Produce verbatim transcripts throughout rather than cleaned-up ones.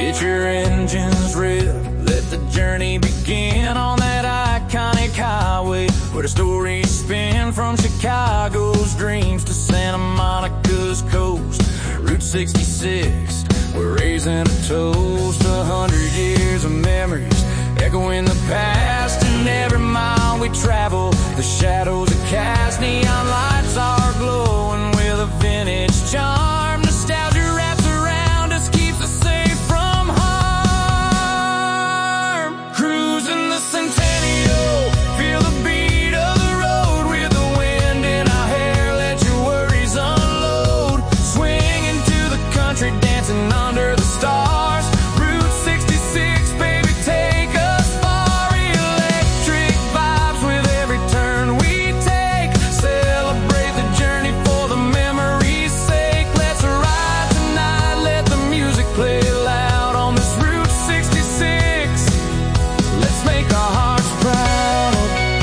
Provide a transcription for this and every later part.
Get your engines ripped, let the journey begin on that iconic highway where the stories spin from Chicago's dreams to Santa Monica's coast. Route sixty-six, we're raising a toast to a hundred years of memories echoing the past. And every mile we travel, the shadows are cast, neon lights are glowing with a vintage charm. Nostalgia wraps around us, keeps us safe from harm. Cruising the Centennial, feel the beat of the road with the wind in our hair, let your worries unload. Swing into the country, dancing under the stars. Route sixty-six, baby, take us far. Electric vibes with every turn we take. Celebrate the journey for the memory's sake. Let's ride tonight, let the music play loud on this Route sixty-six. Let's make our hearts proud.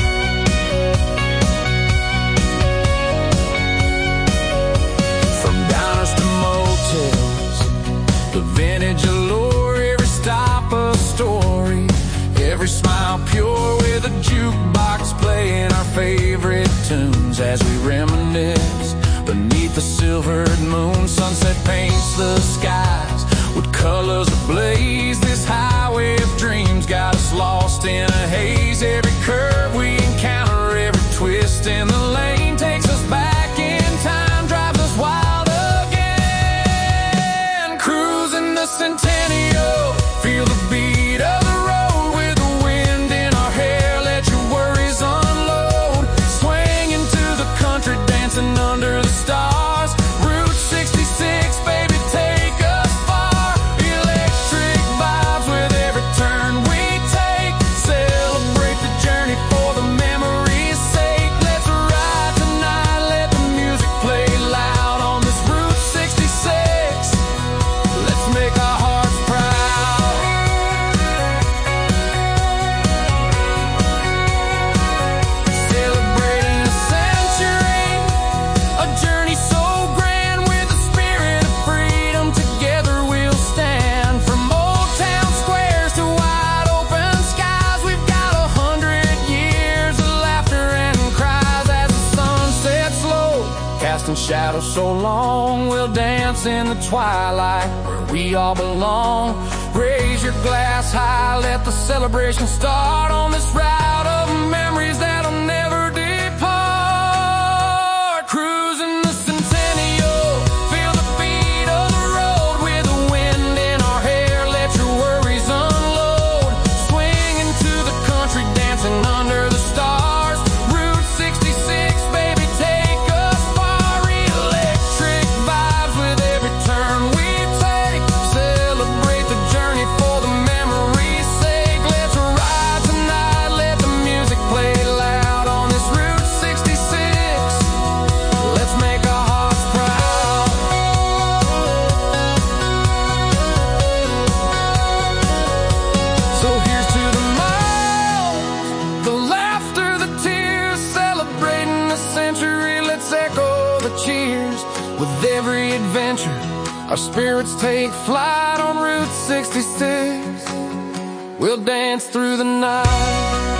From diners to motels, the vintage allure, every stop a story, every smile pure with a jukebox playing our favorite tunes as we reminisce beneath the silvered moon. Sunset paints the skies with colors ablaze. This highway of dreams got us lost in a haze. Every curve we encounter, every twist in the lane takes us back in time, drives us wild again. Cruising the Centennial, feel the beat of the road with the wind in our hair, let your worries unload. Swing into the country, dancing under the stars. Route sixty-six, baby, take us far. Electric vibes with every turn we take. Celebrate the journey for the memory's sake. Let's ride tonight, let the music play loud on this Route sixty-six. Let's make our hearts proud. Celebrating a century, a journey so grand with the spirit of freedom. Together we'll stand. From old town squares to wide open skies, we've got a hundred years of laughter and cries as the sun sets slow, casting shadows so long. We'll dance in the twilight where we all belong. Raise your glass high, let the celebration start on this route of memories that'll never depart. Cruising the Centennial, feel the beat of the road with the wind in our hair, let your worries unload. Swing into the country, dancing under the stars. Route sixty-six, baby, take us far. Electric vibes with every turn we take. Celebrate the journey for the memory's sake. Let's ride tonight, let the music play loud on this Route sixty-six. Let's make our hearts proud. So here's to the miles, the laughter, the tears, celebrating the century. Let's echo the cheers. With every adventure, our spirits take flight on Route sixty-six. We'll dance through the night.